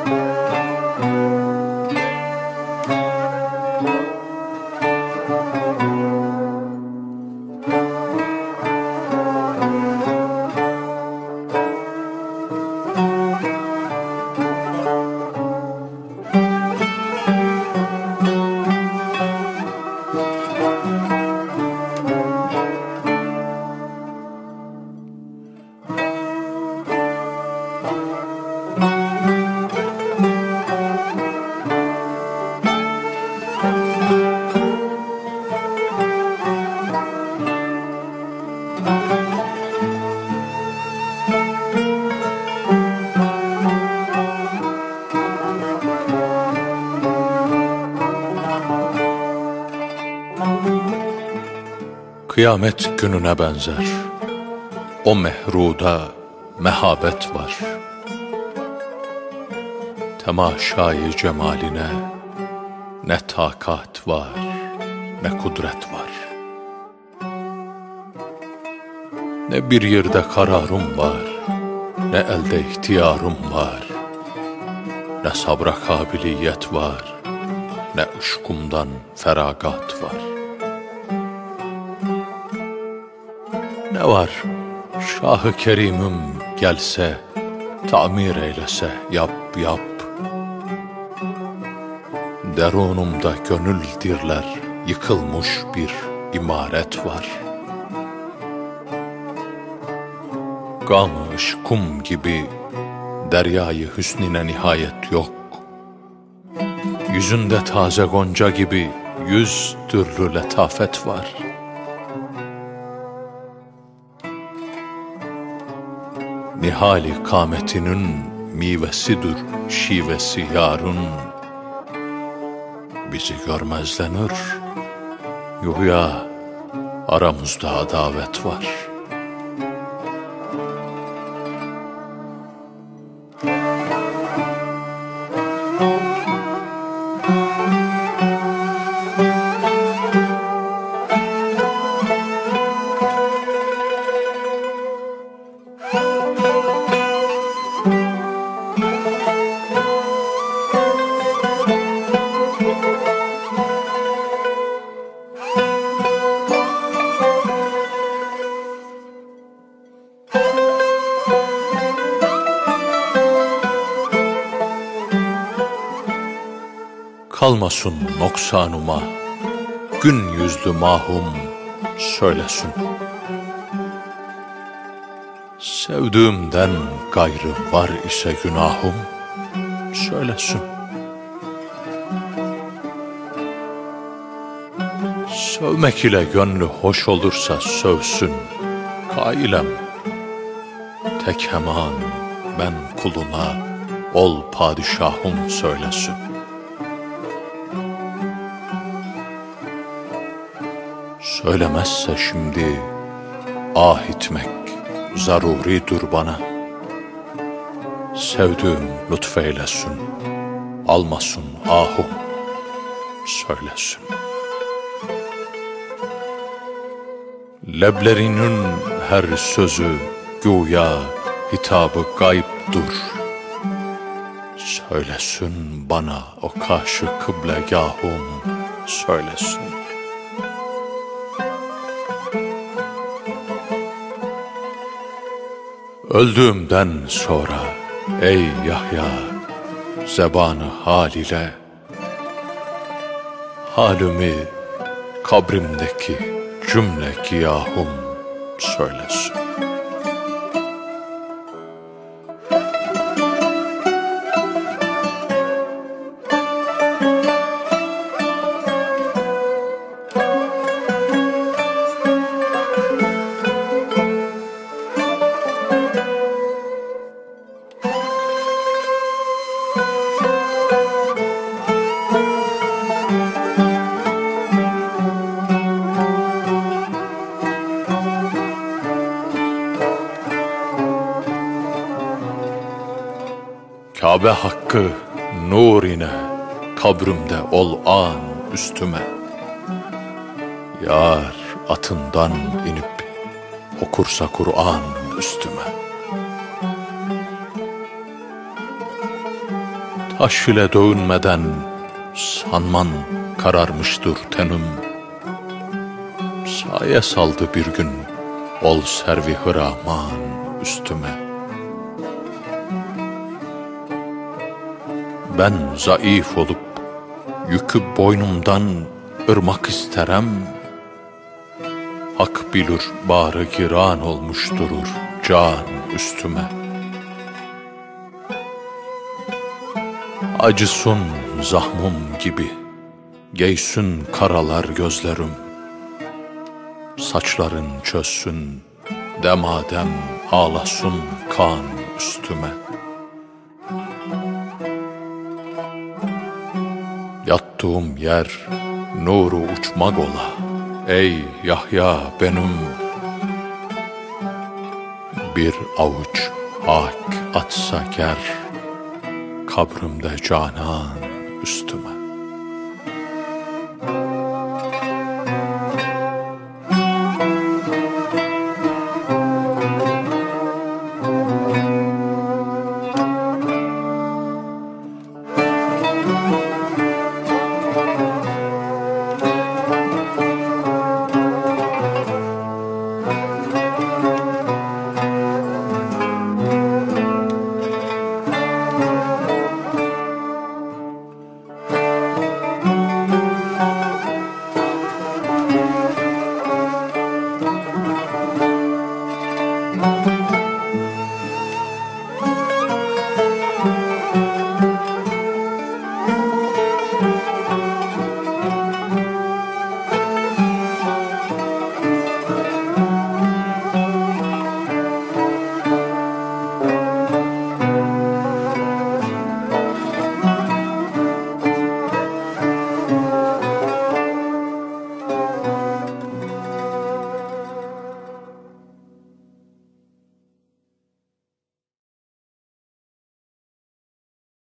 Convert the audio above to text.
Kıyamet gününe benzer, o mehruda mehabet var. Temaşayı cemaline ne takat var, ne kudret var. Ne bir yerde kararım var, ne elde ihtiyarım var. Ne sabra kabiliyet var, ne ışkumdan feragat var. Ne var Şah-ı Kerim'im gelse, tamir eylese yap yap. Derunumda gönül dirler, yıkılmış bir imaret var. Gam-ı ışkum gibi deryayı hüsnine nihayet yok. Yüzünde taze gonca gibi 100 türlü letafet var. Nihal-i kâmetinin mivesidir şivesi yarın. Bizi görmezlenir, yuhya aramızda adavet var. Kalmasın noksanıma, gün yüzlü mahum söylesin. Sevdiğimden gayrı var ise günahım söylesin. Sövmek ile gönlü hoş olursa sövsün, kailem. Tek hemen ben kuluna ol padişahım söylesin. Söylemezse şimdi ah etmek zaruridir bana. Sevdiğim lütfeylesin, almasın ahım söylesin. Leblerinin her sözü güya hitabı gayiptur. Söylesin bana o karşı kıblegahım söylesin. Öldüğümden sonra ey Yahya, zebanı hal ile halimi kabrimdeki cümle giyahım söylesin. Kabe hakkı nur ine kabrimde ol an üstüme. Yar atından inip okursa Kur'an üstüme. Taş ile dövünmeden sanman kararmıştır tenüm. Saye saldı bir gün ol servi hıraman üstüme. Ben zayıf olup yükü boynumdan ırmak isterem. Hak bilir bağrı giran olmuş durur can üstüme. Acısın zahmım gibi, geysün karalar gözlerim. Saçların çözsün, demadem ağlasın kan üstüme. Yattığım yer nuru uçmak ola, ey Yahya benim. Bir avuç hak atsa ger, kabrimde canan üstüme.